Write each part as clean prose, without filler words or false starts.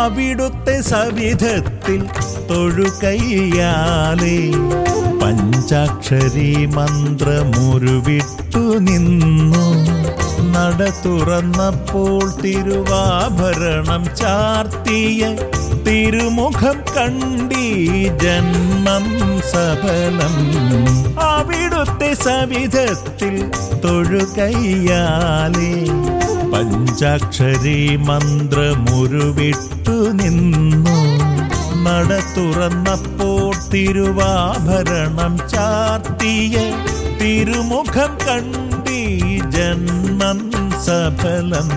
അവിടുത്തെ സവിധത്തിൽ തൊഴുകയ്യാലേ പഞ്ചാക്ഷരി മന്ത്രമുരുവിട്ടു നിന്നു. നട തുറന്നപ്പോൾ തിരുവാഭരണം ചാർത്തിയ തിരുമുഖം കണ്ടീ ജന്മം സഫലം. അവിടുത്തെ സവിധത്തിൽ തൊഴുകയ്യാലേ പഞ്ചാക്ഷരി മന്ത്രമുരുവിട്ടു നിന്നു. നട തുറന്നപ്പോൾ തിരുവാഭരണം ചാർത്തിയ തിരുമുഖം കണ്ടീ ജന്മം സഫലം.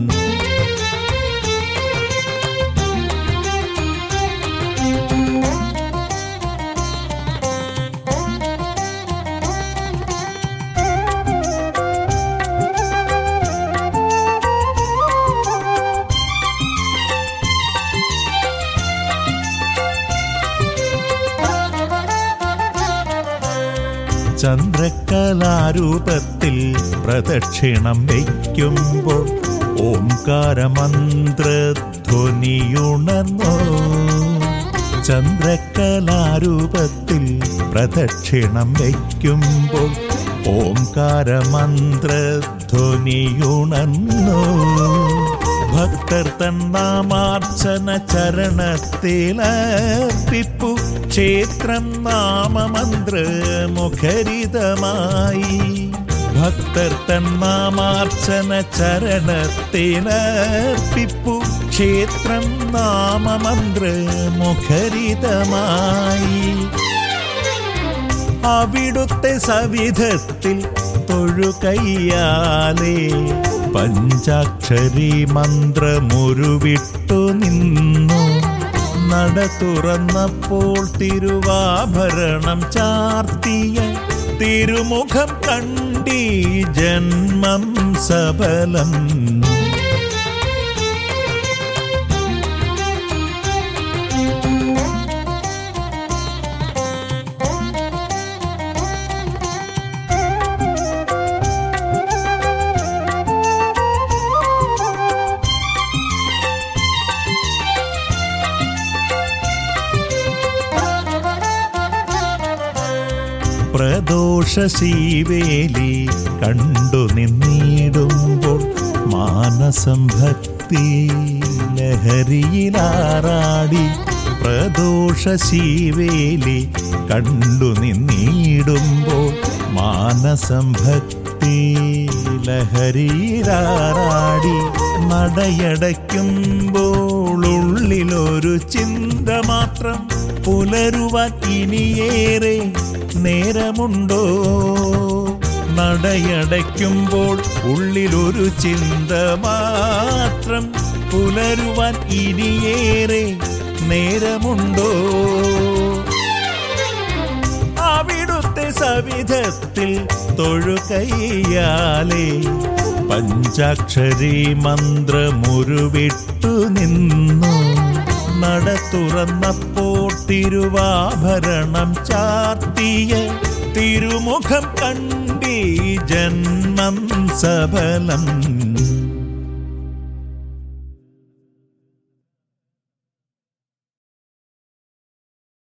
ചന്ദ്രകലാരൂപത്തിൽ പ്രദക്ഷിണം വയ്ക്കുമ്പോൾ ഓംകാരമന്ത്രധ്വനിയുണർന്നു. ചന്ദ്രകലാരൂപത്തിൽ പ്രദക്ഷിണം വയ്ക്കുമ്പോൾ ഓംകാരമന്ത്രധ്വനിയുണർന്നു. ഭക്തർ തന്നാമാർച്ചന ചരണത്തിലർപ്പിപ്പു. ക്ഷേത്രം നാമമന്ത്രമുഖരിതമായി. ഭക്തർ തന്നാമാർച്ചന ചരണത്തിലർപ്പിപ്പു. ക്ഷേത്രം നാമമന്ത്രമുഖരിതമായി. അവിടുത്തെ സവിധത്തിൽ തൊഴുകയ്യാലേ പഞ്ചാക്ഷരി മന്ത്രമുരുവിട്ടു നിന്നു. നട തുറന്നപ്പോൾ തിരുവാഭരണം ചാർത്തിയ തിരുമുഖം കണ്ടീ ജന്മം സഫലം. പ്രദോഷ ശീവേലി കണ്ടു നിന്നിടുമ്പോൾ മാനസം ഭക്തി ലഹരിയിലാറാടി. പ്രദോഷ ശീവേലി കണ്ടു നിന്നിടുമ്പോൾ മാനസം ഭക്തി ലഹരിയിലാറാടി. നടയടയ്ക്കുമ്പോൾ ഉള്ളിലൊരു ചിന്ത മാത്രം. പുലരുവാൻ ഇനിയേറെ നേരമുണ്ടോ? നടയടയ്ക്കുമ്പോൾ ഉള്ളിലൊരു ചിന്ത മാത്രം. പുലരുവാൻ ഇനിയേറെ നേരമുണ്ടോ? അവിടുത്തെ സവിധത്തിൽ തൊഴുകയ്യാലേ പഞ്ചാക്ഷരി മന്ത്രമുരുവിട്ടു നിന്നു. നട തുറന്നപ്പോൾ തിരുവാഭരണം ചാർത്തിയ തിരുമുഖം കണ്ടീ ജന്മം സഫലം.